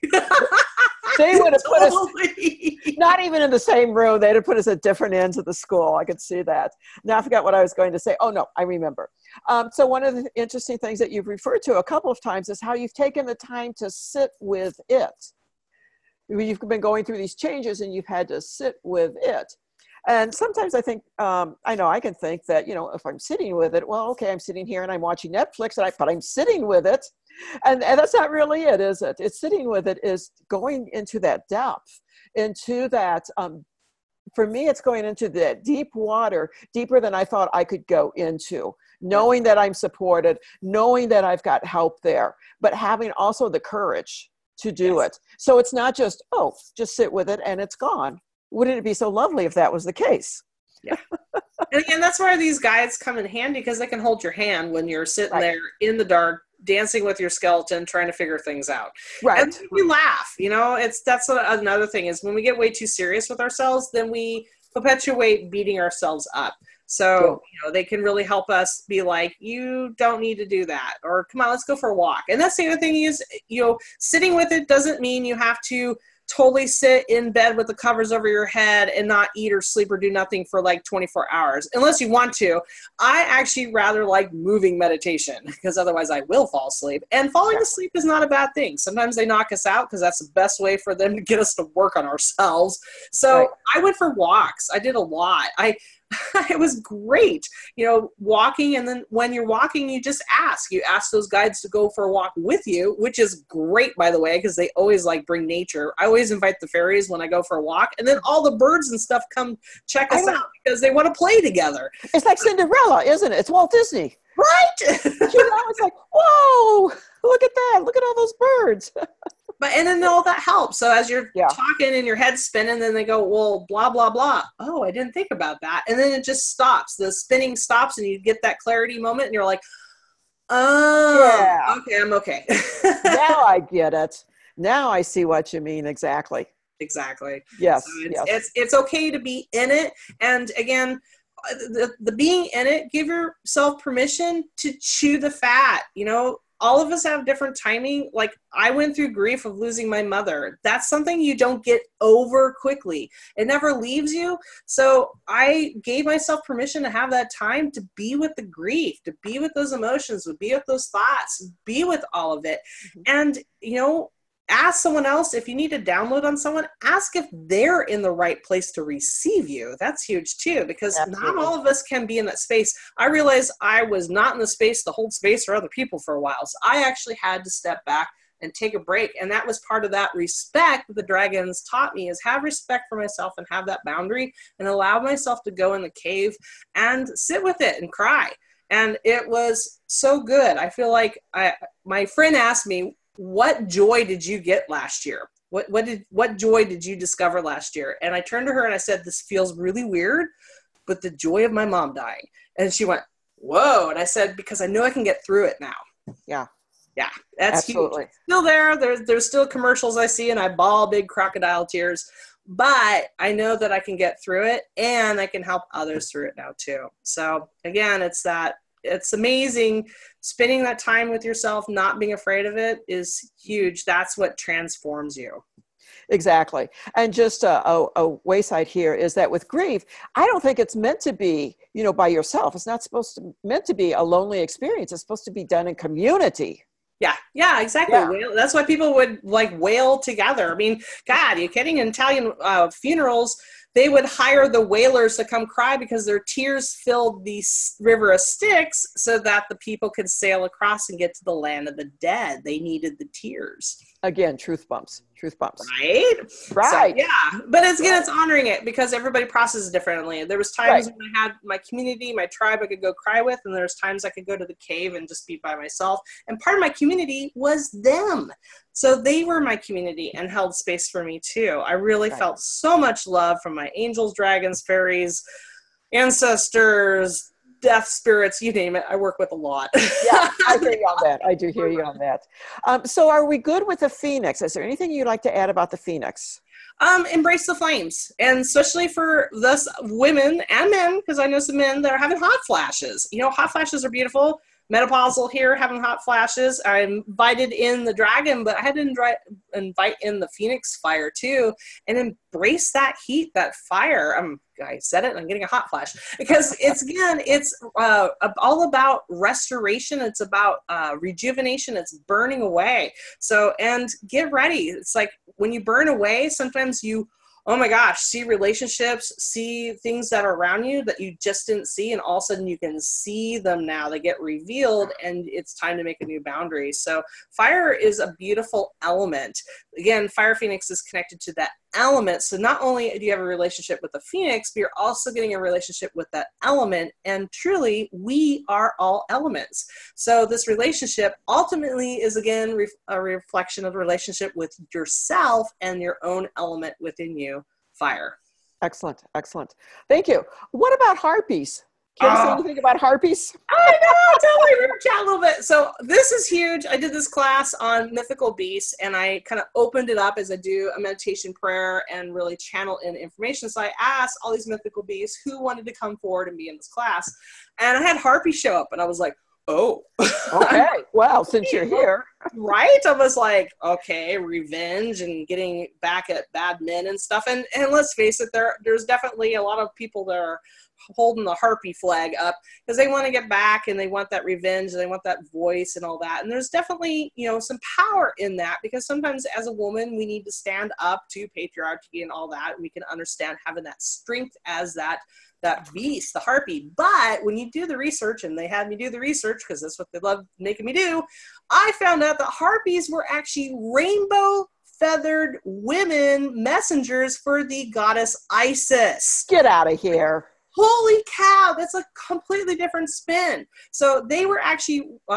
They would have put totally. us, not even in the same room, they'd have put us at different ends of the school. I could see that. Now I forgot what I was going to say. Oh no, I remember. Um, so one of the interesting things that you've referred to a couple of times is how you've taken the time to sit with it. You've been going through these changes and you've had to sit with it. And sometimes I think, um, I know I can think that, you know, if I'm sitting with it, well, okay, I'm sitting here and I'm watching Netflix, and I, but I'm sitting with it. And, and that's not really it, is it? It's sitting with it is going into that depth, into that, um, for me, it's going into that deep water, deeper than I thought I could go into, knowing that I'm supported, knowing that I've got help there, but having also the courage to do yes. it. So it's not just, oh, just sit with it and it's gone. Wouldn't it be so lovely if that was the case? Yeah. And again, that's where these guides come in handy, because they can hold your hand when you're sitting right. there in the dark, dancing with your skeleton, trying to figure things out. Right. And you laugh, you know, it's, that's a, another thing is when we get way too serious with ourselves, then we perpetuate beating ourselves up. So, cool. you know, they can really help us be like, you don't need to do that, or come on, let's go for a walk. And that's the other thing is, you know, sitting with it doesn't mean you have to totally sit in bed with the covers over your head and not eat or sleep or do nothing for like twenty-four hours, unless you want to. I actually rather like moving meditation, because otherwise I will fall asleep. And falling asleep is not a bad thing. Sometimes they knock us out because that's the best way for them to get us to work on ourselves. So right. I went for walks. I did a lot. I it was great, you know, walking. And then when you're walking, you just ask, you ask those guides to go for a walk with you, which is great, by the way, because they always like bring nature. I always invite the fairies when I go for a walk, and then all the birds and stuff come check us out because they want to play together. It's like Cinderella, isn't it? It's Walt Disney. Right. You know, it's like, whoa, look at that. Look at all those birds. but and then all that helps. So as you're Yeah. talking and your head's spinning, then they go, well, blah, blah, blah. Oh, I didn't think about that. And then it just stops. The spinning stops and you get that clarity moment and you're like, oh, Yeah. okay, I'm okay. Now I get it. Now I see what you mean. Exactly. Exactly. Yes. So it's, yes. it's, it's okay to be in it. And again, the, the being in it, give yourself permission to chew the fat. You know, all of us have different timing. Like I went through grief of losing my mother. That's something you don't get over quickly. It never leaves you. So I gave myself permission to have that time to be with the grief, to be with those emotions, to be with those thoughts, be with all of it. Mm-hmm. And, you know, ask someone else, if you need to download on someone, ask if they're in the right place to receive you. That's huge too, because Absolutely. Not all of us can be in that space. I realized I was not in the space to hold space for other people for a while. So I actually had to step back and take a break. And that was part of that respect that the dragons taught me, is have respect for myself and have that boundary and allow myself to go in the cave and sit with it and cry. And it was so good. I feel like I, my friend asked me, what joy did you get last year? What what did what joy did you discover last year? And I turned to her and I said, this feels really weird, but the joy of my mom dying. And she went, whoa. And I said, because I know I can get through it now. Yeah. Yeah. That's Absolutely. huge. Still there. There's there's still commercials I see and I bawl big crocodile tears. But I know that I can get through it and I can help others through it now too. So again, it's that it's amazing. Spending that time with yourself, not being afraid of it, is huge. That's what transforms you. Exactly. And just a, a, a wayside here is that with grief, I don't think it's meant to be, you know, by yourself. It's not supposed to meant to be a lonely experience. It's supposed to be done in community. Yeah, yeah, exactly. Yeah. That's why people would like wail together. I mean, God, are you kidding? In Italian uh, funerals, they would hire the wailers to come cry because their tears filled the river of Styx so that the people could sail across and get to the land of the dead. They needed the tears. Again, truth bumps, truth bumps. Right? Right. So, yeah. But it's, again, right. It's honoring it because everybody processes differently. There was times right. when I had my community, my tribe I could go cry with, and there was times I could go to the cave and just be by myself. And part of my community was them. So they were my community and held space for me too. I really right. felt so much love from my angels, dragons, fairies, ancestors, death spirits, you name it. I work with a lot. Yeah, I hear you on that. I do hear you on that. Um, so are we good with the Phoenix? Is there anything you'd like to add about the Phoenix? Um, embrace the flames. And especially for us women and men, because I know some men that are having hot flashes. You know, hot flashes are beautiful. Menopausal here, having hot flashes. I invited in the dragon, but I had to invite, invite in the Phoenix fire too, and embrace that heat, that fire. I'm, I said it, and I'm getting a hot flash because it's again, it's uh, all about restoration. It's about uh, rejuvenation. It's burning away. So, and get ready. It's like when you burn away, sometimes you, oh my gosh, see relationships, see things that are around you that you just didn't see. And all of a sudden you can see them now. They get revealed and it's time to make a new boundary. So fire is a beautiful element. Again, Fire Phoenix is connected to that element. So not only do you have a relationship with the Phoenix, but you're also getting a relationship with that element. And truly, we are all elements. So this relationship ultimately is, again, ref- a reflection of the relationship with yourself and your own element within you, fire. Excellent. Excellent. Thank you. What about harpies? Can you say uh, anything about harpies? I know, totally. We're gonna chat a little bit. So this is huge. I did this class on mythical beasts, and I kind of opened it up as I do a meditation prayer and really channel in information. So I asked all these mythical beasts who wanted to come forward and be in this class, and I had harpy show up, and I was like, oh. Okay. Wow. Since you're here. Right? I was like, okay, revenge and getting back at bad men and stuff. And and let's face it, there there's definitely a lot of people that are holding the harpy flag up because they want to get back and they want that revenge and they want that voice and all that. And there's definitely, you know, some power in that because sometimes as a woman, we need to stand up to patriarchy and all that. And we can understand having that strength as that that beast, the harpy. But when you do the research, and they had me do the research because that's what they love making me do, I found out that harpies were actually rainbow feathered women messengers for the goddess Isis. Get out of here. Holy cow, that's a completely different spin. So they were actually uh,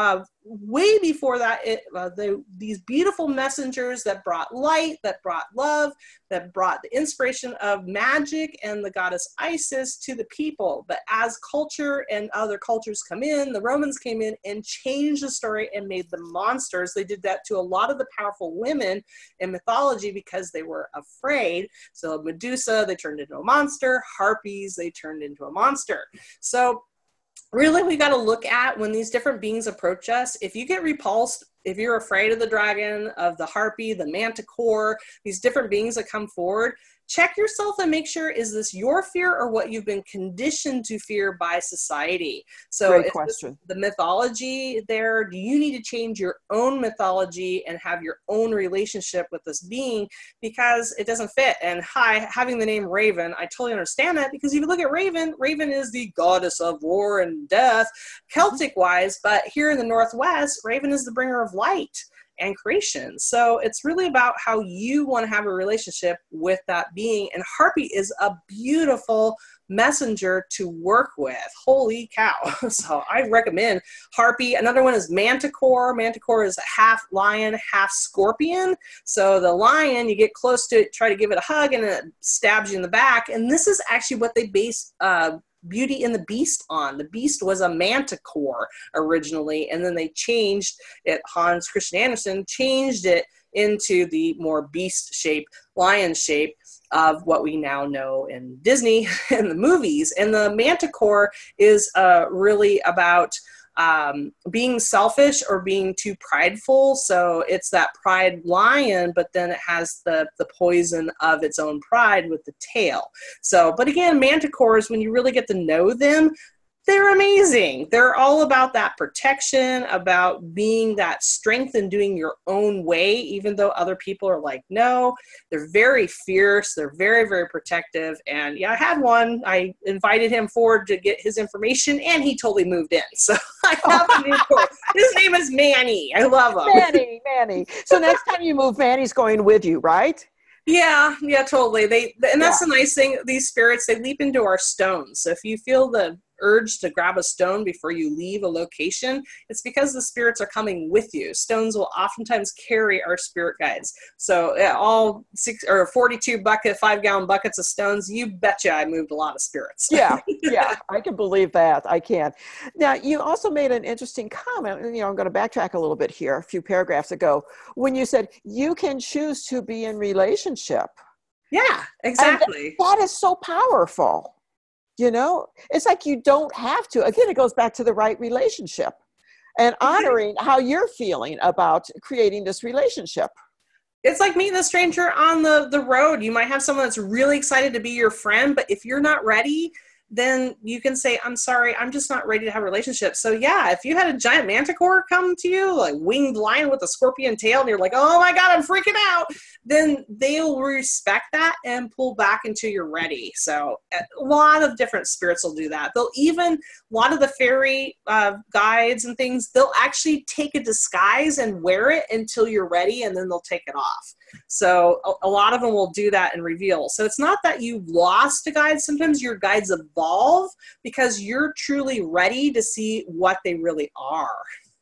way before that, it, uh, the, these beautiful messengers that brought light, that brought love, that brought the inspiration of magic and the goddess Isis to the people. But as culture and other cultures come in, the Romans came in and changed the story and made them monsters. They did that to a lot of the powerful women in mythology because they were afraid. So Medusa, they turned into a monster. Harpies, they turned into a monster. So really, we got to look at when these different beings approach us. If you get repulsed, if you're afraid of the dragon, of the harpy, the manticore, these different beings that come forward, check yourself and make sure, is this your fear or what you've been conditioned to fear by society? So Great is question. the mythology there? Do you need to change your own mythology and have your own relationship with this being because it doesn't fit? And hi, having the name Raven, I totally understand that, because if you look at Raven, Raven is the goddess of war and death, Celtic wise, but here in the Northwest, Raven is the bringer of light and creation. So it's really about how you want to have a relationship with that being. And Harpy is a beautiful messenger to work with. Holy cow. So I recommend Harpy. Another one is Manticore. Manticore is half lion, half scorpion. So the lion, you get close to it, try to give it a hug, and it stabs you in the back. And this is actually what they base uh, Beauty and the Beast on. The Beast was a manticore originally, and then they changed it. Hans Christian Andersen changed it into the more beast shape, lion shape of what we now know in Disney and the movies. And the manticore is uh, really about um, being selfish or being too prideful. So it's that pride lion, but then it has the, the poison of its own pride with the tail. So, but again, manticores, when you really get to know them, they're amazing. They're all about that protection, about being that strength and doing your own way, even though other people are like, no. They're very fierce. They're very, very protective. And yeah, I had one. I invited him forward to get his information, and he totally moved in. So I have a new core. His name is Manny. I love him. Manny, Manny. So next time you move, Manny's going with you, right? Yeah, yeah, totally. They, and that's Yeah. the nice thing. These spirits, they leap into our stones. So if you feel the urge to grab a stone before you leave a location, it's because the spirits are coming with you. Stones will oftentimes carry our spirit guides. So yeah, all six or forty-two bucket, five gallon buckets of stones, you betcha I moved a lot of spirits. Yeah, yeah, I can believe that. I can. Now, you also made an interesting comment, and, you know, I'm going to backtrack a little bit here, a few paragraphs ago, when you said you can choose to be in relationship. Yeah, exactly. And that is so powerful. You know, it's like you don't have to. Again, it goes back to the right relationship and honoring how you're feeling about creating this relationship. It's like meeting a stranger on the, the road. You might have someone that's really excited to be your friend, but if you're not ready, then you can say, I'm sorry, I'm just not ready to have a relationship. So yeah, if you had a giant manticore come to you, like winged lion with a scorpion tail, and you're like, oh my God, I'm freaking out, then they'll respect that and pull back until you're ready. So a lot of different spirits will do that. They'll even, a lot of the fairy uh, guides and things, they'll actually take a disguise and wear it until you're ready, and then they'll take it off. So a, a lot of them will do that and reveal. So it's not that you've lost a guide. Sometimes your guides evolve because you're truly ready to see what they really are.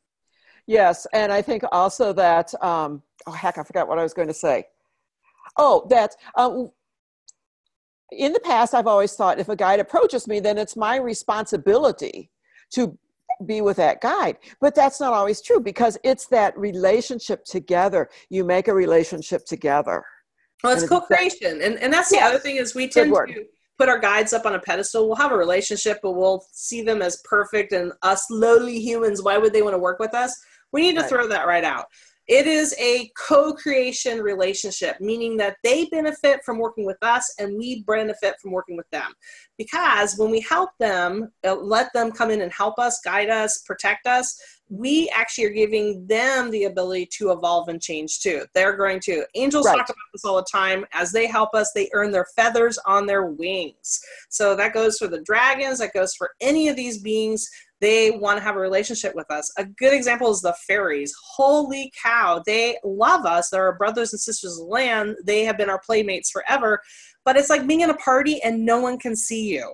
Yes, and I think also that, um, oh heck, I forgot what I was going to say. Oh, that um, in the past, I've always thought if a guide approaches me, then it's my responsibility to be with that guide. But that's not always true, because it's that relationship together. You make a relationship together. Well, it's And co-creation. And, and that's the Yes. other thing is we tend word. to put our guides up on a pedestal. We'll have a relationship, but we'll see them as perfect, and us lowly humans, why would they want to work with us? We need to Right. throw that right out. It is a co-creation relationship, meaning that they benefit from working with us and we benefit from working with them. Because when we help them, uh, let them come in and help us, guide us, protect us, we actually are giving them the ability to evolve and change too. They're going to. Angels Right. talk about this all the time. As they help us, they earn their feathers on their wings. So that goes for the dragons, that goes for any of these beings. They want to have a relationship with us. A good example is the fairies. Holy cow, they love us. They're our brothers and sisters of the land. They have been our playmates forever. But it's like being in a party and no one can see you.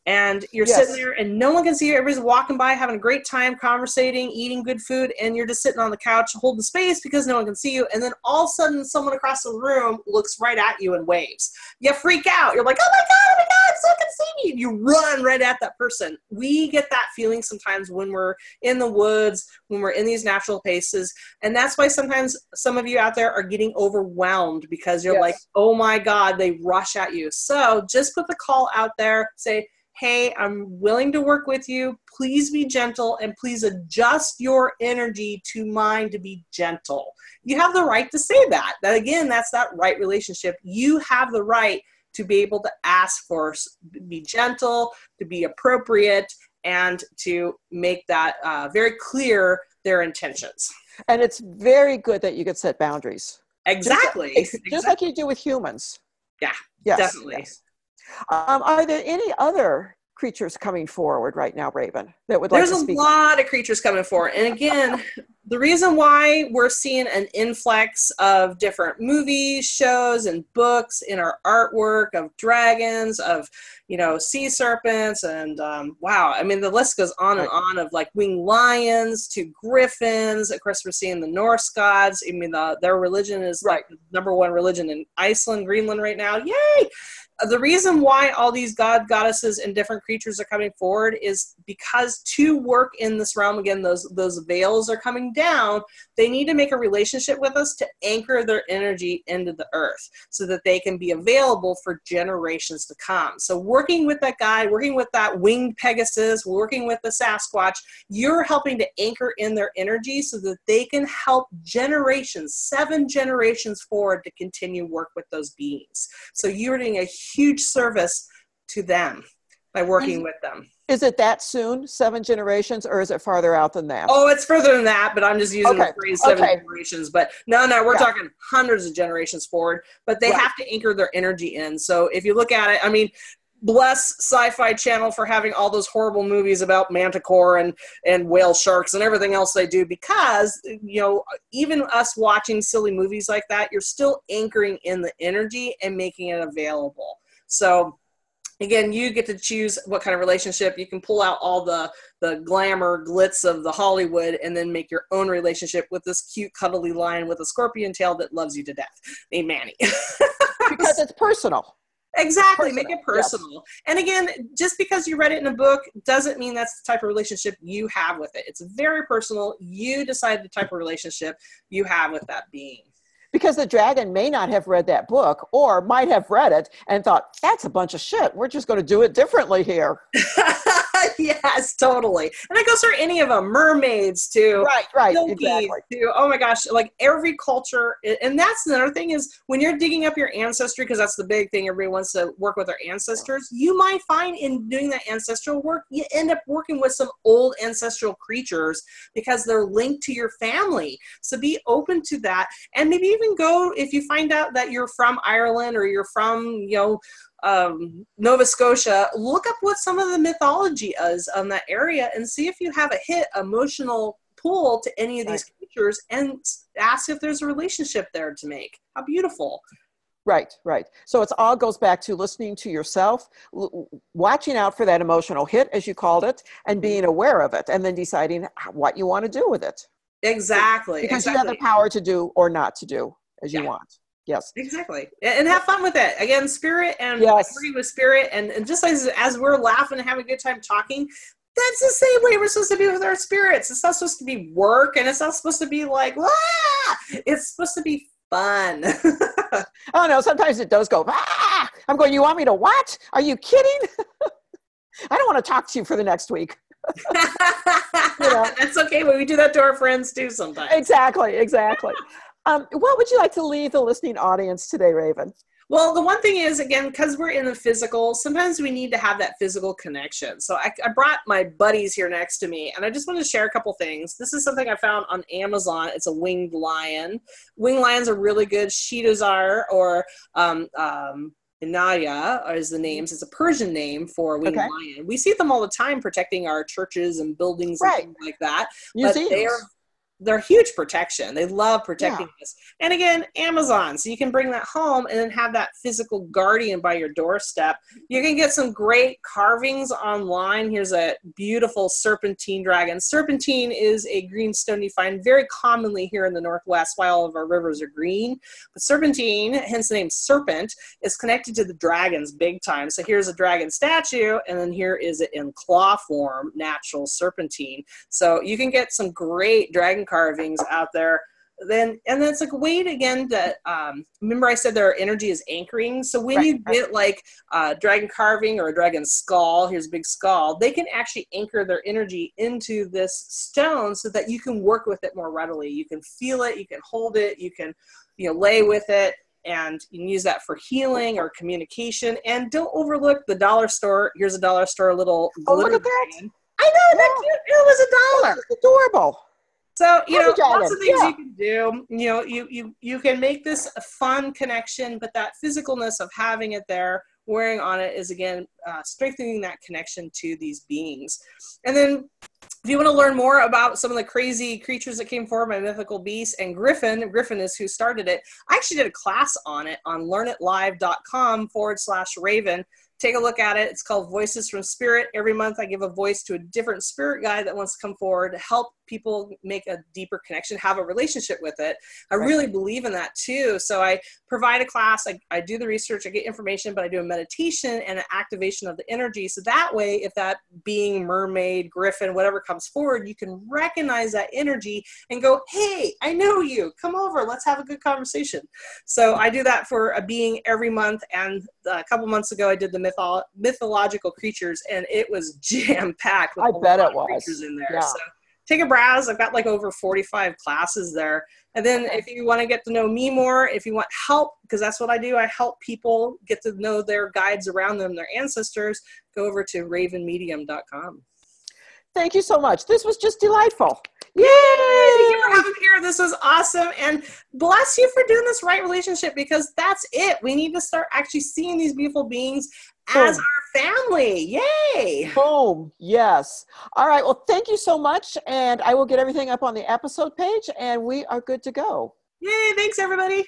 And you're Yes. sitting there and no one can see you. Everybody's walking by, having a great time, conversating, eating good food, and you're just sitting on the couch holding space because no one can see you. And then all of a sudden, someone across the room looks right at you and waves. You freak out. You're like, oh my God, oh my God, someone can see me. You run right at that person. We get that feeling sometimes when we're in the woods, when we're in these natural places. And that's why sometimes some of you out there are getting overwhelmed because you're Yes. like, oh my God, they rush at you. So just put the call out there, say, hey, I'm willing to work with you. Please be gentle and please adjust your energy to mine to be gentle. You have the right to say that. That again, that's that right relationship. You have the right to be able to ask for, be gentle, to be appropriate, and to make that uh, very clear their intentions. And it's very good that you could set boundaries. Exactly. Just, exactly. just like you do with humans. Yeah, yes, definitely. Yes. Um, are there any other creatures coming forward right now, Raven, that would like There's to a speak? lot of creatures coming forward. And again, the reason why we're seeing an influx of different movies, shows, and books in our artwork of dragons, of, you know, sea serpents, and um, wow, I mean, the list goes on and on of like winged lions to griffins. Of course, we're seeing the Norse gods. I mean, the, their religion is Right. like the number one religion in Iceland, Greenland right now. Yay! The reason why all these god, goddesses, and different creatures are coming forward is because to work in this realm, again, those those veils are coming down. They need to make a relationship with us to anchor their energy into the earth so that they can be available for generations to come. So working with that guide, working with that winged Pegasus, working with the Sasquatch, you're helping to anchor in their energy so that they can help generations, seven generations forward to continue work with those beings. So you're doing a huge service to them by working is, with them. Is it that soon, seven generations, or is it farther out than that? Oh, it's further than that, but I'm just using okay. the phrase seven okay. generations. But no, no, we're yeah. talking hundreds of generations forward, but they right. have to anchor their energy in. So if you look at it, I mean, bless Sci-Fi Channel for having all those horrible movies about manticore and, and whale sharks and everything else they do, because, you know, even us watching silly movies like that, you're still anchoring in the energy and making it available. So again, you get to choose what kind of relationship. You can pull out all the, the glamour, glitz of the Hollywood and then make your own relationship with this cute, cuddly lion with a scorpion tail that loves you to death, named Manny. Because it's personal. Exactly. Personal. Make it personal. Yes. And again, just because you read it in a book doesn't mean that's the type of relationship you have with it. It's very personal. You decide the type of relationship you have with that being. Because the dragon may not have read that book or might have read it and thought, that's a bunch of shit. We're just going to do it differently here. Yes, totally. And it goes for any of them, mermaids to right, right, Silkies exactly. to, oh my gosh, like every culture. And that's another thing is when you're digging up your ancestry, because that's the big thing, everybody wants to work with their ancestors, you might find in doing that ancestral work, you end up working with some old ancestral creatures because they're linked to your family. So be open to that. And maybe even go, if you find out that you're from Ireland or you're from, you know, um, Nova Scotia, look up what some of the mythology is on that area and see if you have a hit emotional pull to any of these right. creatures and ask if there's a relationship there to make. How beautiful. Right, right. So it all goes back to listening to yourself, l- watching out for that emotional hit, as you called it, and being aware of it, and then deciding what you want to do with it. Exactly. Because exactly. you have the power to do or not to do as you yeah. want. Yes. Exactly. And have fun with it. Again, spirit and yes. working with spirit. And, and just as, as we're laughing and having a good time talking, that's the same way we're supposed to be with our spirits. It's not supposed to be work and it's not supposed to be like, ah! It's supposed to be fun. Oh no, sometimes it does go, ah! I'm going, you want me to what? Are you kidding? I don't want to talk to you for the next week. You know? That's okay. But we do that to our friends too sometimes. Exactly, exactly. Um, what would you like to leave the listening audience today, Raven? Well, the one thing is, again, because we're in the physical, sometimes we need to have that physical connection. So I, I brought my buddies here next to me, and I just want to share a couple things. This is something I found on Amazon. It's a winged lion. Winged lions are really good. Shidazar or um, um, Inaya is the names. It's a Persian name for a winged okay. lion. We see them all the time protecting our churches and buildings right. and things like that. Museums. But they are they're huge protection. They love protecting Yeah. us. And again, Amazon. So you can bring that home and then have that physical guardian by your doorstep. You can get some great carvings online. Here's a beautiful serpentine dragon. Serpentine is a green stone you find very commonly here in the Northwest, while all of our rivers are green. But serpentine, hence the name serpent, is connected to the dragons big time. So here's a dragon statue, and then here is it in claw form, natural serpentine. So you can get some great dragon carvings out there. Then and then it's like a way to, again, to um, remember I said their energy is anchoring. So when Right, you get like a dragon carving or a dragon skull, here's a big skull, they can actually anchor their energy into this stone so that you can work with it more readily. You can feel it, you can hold it, you can, you know, lay with it, and you can use that for healing or communication. And don't overlook the dollar store. Here's a dollar store little Oh, glitter look at that. dragon. I know, that cute. It was a dollar. That's adorable. So, you know, Happy dragon. lots of things Yeah. you can do. You know, you, you, you can make this a fun connection, but that physicalness of having it there, wearing on it, is, again, uh, strengthening that connection to these beings. And then if you want to learn more about some of the crazy creatures that came forward, my mythical beasts, and Griffin, Griffin is who started it. I actually did a class on it on learnitlive.com forward slash Raven. Take a look at it. It's called Voices from Spirit. Every month I give a voice to a different spirit guide that wants to come forward to help people make a deeper connection, have a relationship with it. I Right. really believe in that too. So I provide a class, I, I do the research, I get information, but I do a meditation and an activation of the energy. So that way, if that being, mermaid, griffin, whatever comes forward, you can recognize that energy and go, hey, I know you. Come over. Let's have a good conversation. So I do that for a being every month. And a couple months ago, I did the mytho- mythological creatures, and it was jam-packed with I a bet lot it of was. creatures in there. Yeah. So take a browse. I've got like over forty-five classes there. And then Okay. if you want to get to know me more, if you want help, because that's what I do, I help people get to know their guides around them, their ancestors, go over to raven medium dot com. Thank you so much. This was just delightful. Yay! Thank you for Yay! having me here. This was awesome. And bless you for doing this right relationship, because that's it. We need to start actually seeing these beautiful beings as Boom. our family. Yay! Boom. Yes. All right. Well, thank you so much. And I will get everything up on the episode page, and we are good to go. Yay! Thanks, everybody.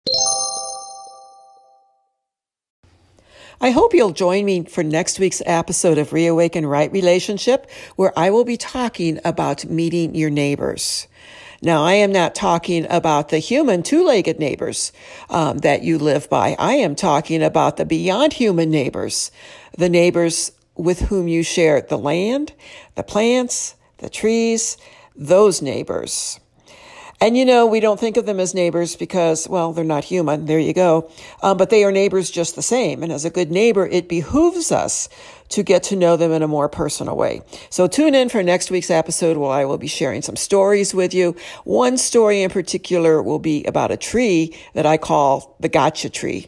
I hope you'll join me for next week's episode of Reawaken Right Relationship, where I will be talking about meeting your neighbors. Now, I am not talking about the human two-legged neighbors um, that you live by. I am talking about the beyond human neighbors, the neighbors with whom you share the land, the plants, the trees, those neighbors. And, you know, we don't think of them as neighbors because, well, they're not human. There you go. Um, but they are neighbors just the same. And as a good neighbor, it behooves us to get to know them in a more personal way. So tune in for next week's episode where I will be sharing some stories with you. One story in particular will be about a tree that I call the gotcha tree.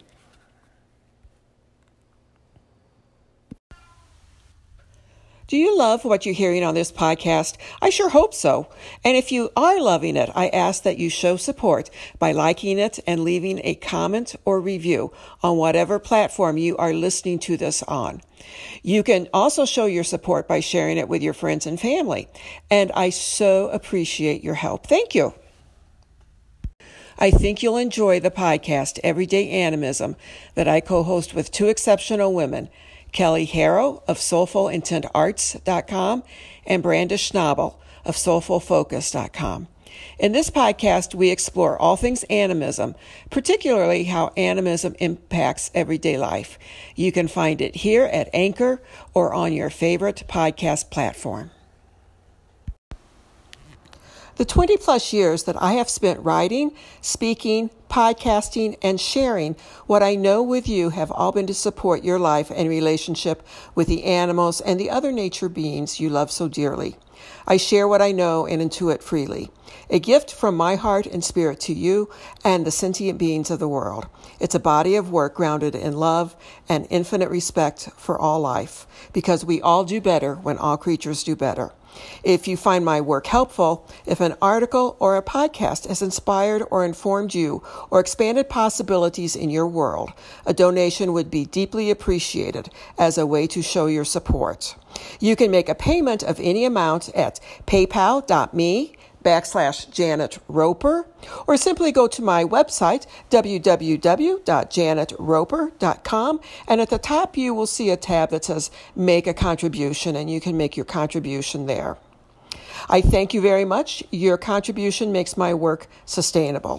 Do you love what you're hearing on this podcast? I sure hope so. And if you are loving it, I ask that you show support by liking it and leaving a comment or review on whatever platform you are listening to this on. You can also show your support by sharing it with your friends and family. And I so appreciate your help. Thank you. I think you'll enjoy the podcast, Everyday Animism, that I co-host with two exceptional women, Kelly Harrow of soulful intent arts dot com and Brandish Schnabel of soulful focus dot com. In this podcast, we explore all things animism, particularly how animism impacts everyday life. You can find it here at Anchor or on your favorite podcast platform. The twenty plus years that I have spent writing, speaking, podcasting, and sharing what I know with you have all been to support your life and relationship with the animals and the other nature beings you love so dearly. I share what I know and intuit freely. A gift from my heart and spirit to you and the sentient beings of the world. It's a body of work grounded in love and infinite respect for all life, because we all do better when all creatures do better. If you find my work helpful, if an article or a podcast has inspired or informed you or expanded possibilities in your world, a donation would be deeply appreciated as a way to show your support. You can make a payment of any amount at paypal.me backslash Janet Roper, or simply go to my website, w w w dot janet roper dot com, and at the top you will see a tab that says Make a Contribution, and you can make your contribution there. I thank you very much. Your contribution makes my work sustainable.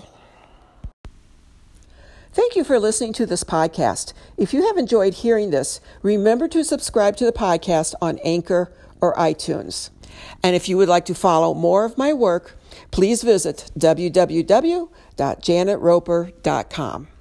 Thank you for listening to this podcast. If you have enjoyed hearing this, remember to subscribe to the podcast on Anchor or iTunes. And if you would like to follow more of my work, please visit w w w dot janet roper dot com.